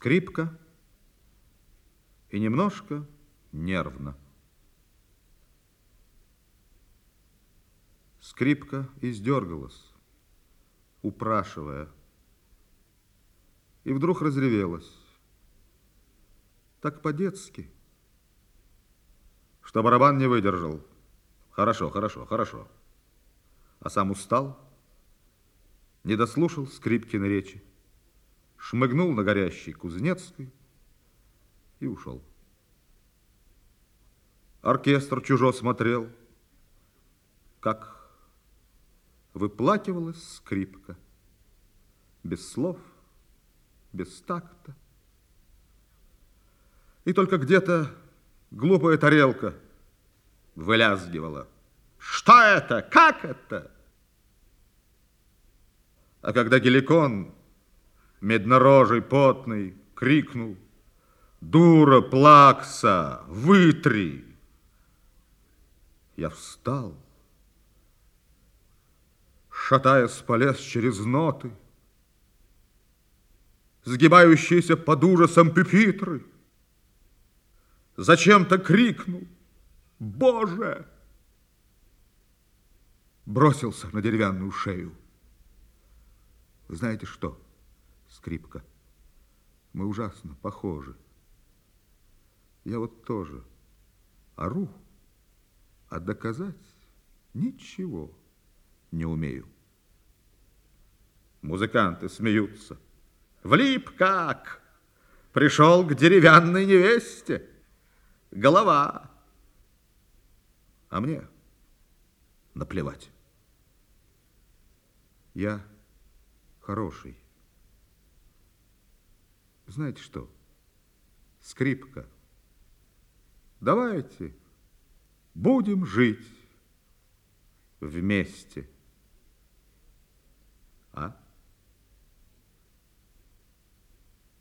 Скрипка и немножко нервно. Скрипка издергалась, упрашивая, и вдруг разревелась. Так по-детски, что барабан не выдержал. Хорошо, хорошо, хорошо. А сам устал, не дослушал Скрипкиной речи, шмыгнул на горящий Кузнецкой и ушел. Оркестр чужо смотрел, как выплакивалась скрипка, без слов, без такта. И только где-то глупая тарелка вылязгивала. Что это? Как это? А когда Геликон, меднорожий, потный, крикнул: дура, плакса, вытри! Я встал, шатаясь, полез через ноты, сгибающиеся под ужасом пюпитры. Зачем-то крикнул: Боже! Бросился на деревянную шею. Вы знаете что, Скрипка, мы ужасно похожи. Я вот тоже ору, а доказать ничего не умею. Музыканты смеются. Влип как! Пришел к деревянной невесте. Голова. А мне наплевать. Я хороший. Знаете что, Скрипка, давайте будем жить вместе.